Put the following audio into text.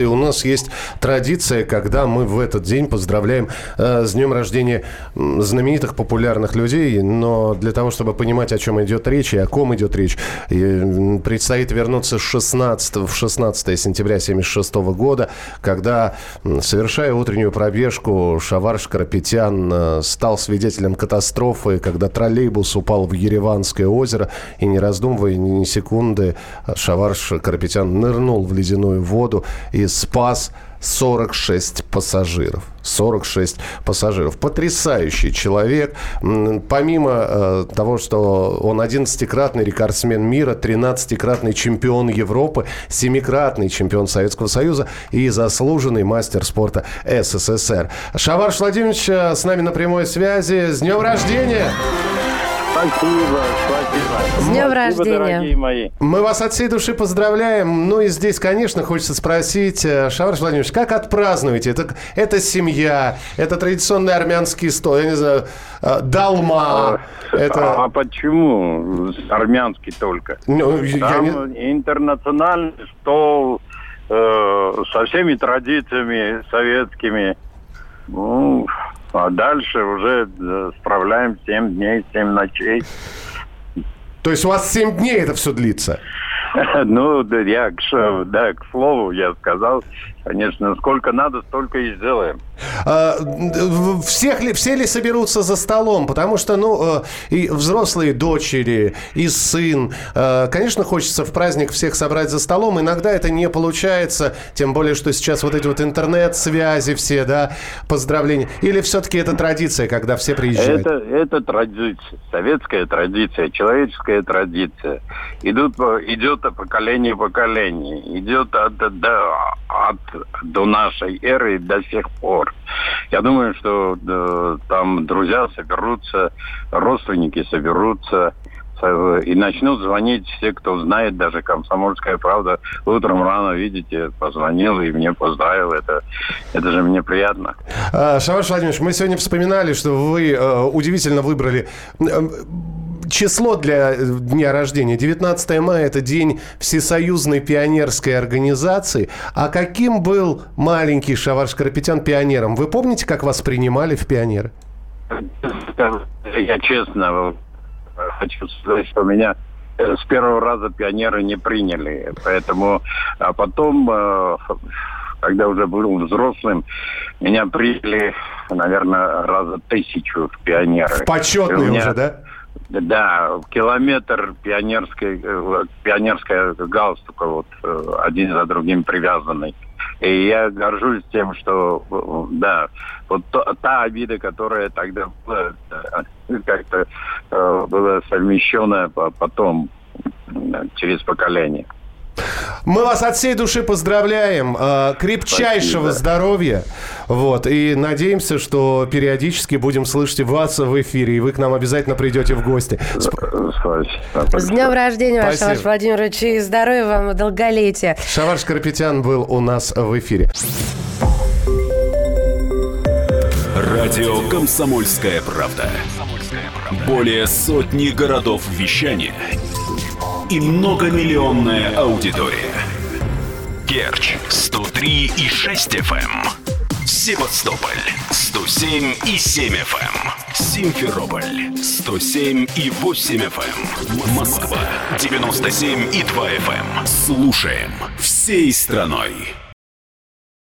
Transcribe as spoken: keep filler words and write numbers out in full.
И у нас есть традиция, когда мы в этот день поздравляем э, с днем рождения знаменитых, популярных людей. Но для того, чтобы понимать, о чем идет речь и о ком идет речь, и предстоит вернуться с шестнадцатого в шестнадцатое сентября семьдесят шестого года, когда, совершая утреннюю пробежку, Шаварш Карапетян э, стал свидетелем катастрофы, когда троллейбус упал в Ереванское озеро, и, не раздумывая ни секунды, Шаварш Карапетян нырнул в ледяную воду и спас сорок шесть пассажиров. сорок шесть пассажиров. Потрясающий человек. Помимо э, того, что он одиннадцатикратный рекордсмен мира, тринадцатикратный чемпион Европы, семикратный чемпион Советского Союза и заслуженный мастер спорта СССР. Шаварш Владимирович с нами на прямой связи. С днем рождения! Спасибо, спасибо. С днем спасибо, рождения. Дорогие мои. Мы вас от всей души поздравляем. Ну и здесь, конечно, хочется спросить, Шаварш Владимирович, как отпразднуете? Это, это семья, это традиционный армянский стол, я не знаю, долма. А, это... а почему армянский только? Ну, Там я не... интернациональный стол э, со всеми традициями советскими. Ну, а дальше уже справляем семь дней, семь ночей. То есть у вас семь дней это все длится? Ну, да, я, да, к слову, я сказал, конечно, сколько надо, столько и сделаем. А, всех ли, все ли соберутся за столом? Потому что, ну, и взрослые дочери, и сын. Конечно, хочется в праздник всех собрать за столом. Иногда это не получается, тем более, что сейчас вот эти вот интернет-связи все, да, поздравления. Или все-таки это традиция, когда все приезжают? Это, это традиция, советская традиция, человеческая традиция. Идут, идет поколение поколение, идет от, до, от, до нашей эры до сих пор. Я думаю, что да, там друзья соберутся, родственники соберутся и начнут звонить все, кто знает, даже «Комсомольская правда». Утром рано, видите, позвонил и мне поздравил. Это, это же мне приятно. Шаварш Владимирович, мы сегодня вспоминали, что вы э, удивительно выбрали число для дня рождения. девятнадцатое мая – это день Всесоюзной пионерской организации. А каким был маленький Шаварш Карапетян пионером? Вы помните, как вас принимали в пионеры? Я честно хочу сказать, что меня с первого раза пионеры не приняли. Поэтому, а потом, когда уже был взрослым, меня приняли, наверное, раза тысячу в пионеры. В почетные меня... уже, да? Да, километр пионерской, пионерская галстука, вот, один за другим привязанный. И я горжусь тем, что, да, вот то, та обида, которая тогда была, как-то э, была совмещена потом, через поколение. Мы вас от всей души поздравляем. Крепчайшего Спасибо. Здоровья. Вот. И надеемся, что периодически будем слышать вас в эфире, и вы к нам обязательно придете в гости. Спасибо. С днем рождения, ваш Шаварш Владимирович, и здоровья вам, долголетия. Шаварш Карапетян был у нас в эфире. Радио «Комсомольская правда». Более сотни городов вещания и многомиллионная аудитория. Керчь сто три и шесть эф эм, Севастополь сто семь и семь эф эм, Симферополь сто семь и восемь эф эм, Москва девяносто семь и два эф эм. Слушаем всей страной.